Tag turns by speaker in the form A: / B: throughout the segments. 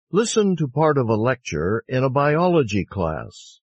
A: Listen to part of a lecture in a biology class.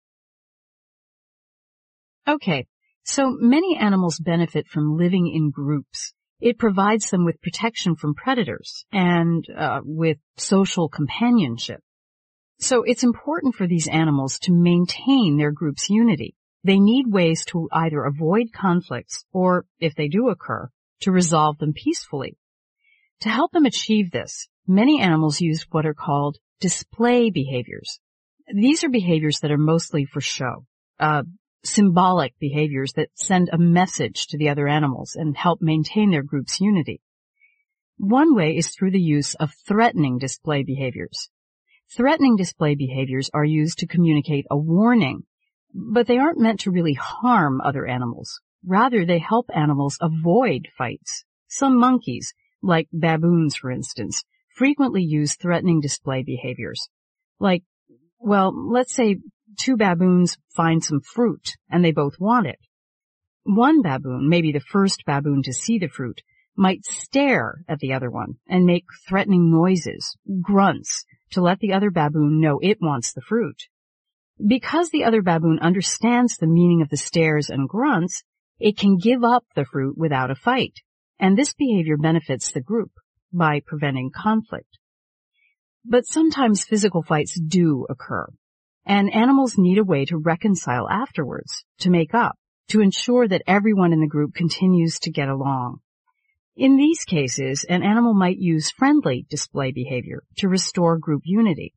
B: Okay, so many animals benefit from living in groups. It provides them with protection from predators and with social companionship. So it's important for these animals to maintain their group's unity. They need ways to either avoid conflicts or, if they do occur, to resolve them peacefully. To help them achieve this, many animals use what are called display behaviors. These are behaviors that are mostly for show, symbolic behaviors that send a message to the other animals and help maintain their group's unity. One way is through the use of threatening display behaviors. Threatening display behaviors are used to communicate a warning, but they aren't meant to really harm other animals. Rather, they help animals avoid fights. Some monkeys, like baboons for instance, frequently use threatening display behaviors. Like, well, let's say two baboons find some fruit and they both want it. One baboon, maybe the first baboon to see the fruit, might stare at the other one and make threatening noises, grunts, to let the other baboon know it wants the fruit. Because the other baboon understands the meaning of the stares and grunts, it can give up the fruit without a fight, and this behavior benefits the group by preventing conflict. But sometimes physical fights do occur, and animals need a way to reconcile afterwards, to make up, to ensure that everyone in the group continues to get along. In these cases, an animal might use friendly display behavior to restore group unity.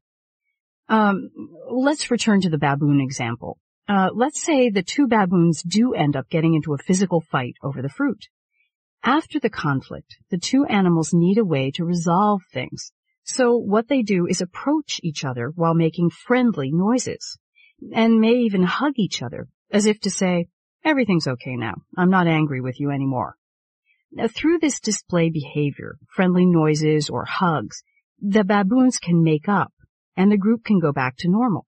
B: Let's return to the baboon example. Let's say the two baboons do end up getting into a physical fight over the fruit. After the conflict, the two animals need a way to resolve things. So what they do is approach each other while making friendly noises, and may even hug each other, as if to say, "Everything's okay now. I'm not angry with you anymore." Now, through this display behavior, friendly noises or hugs, the baboons can make up, and the group can go back to normal.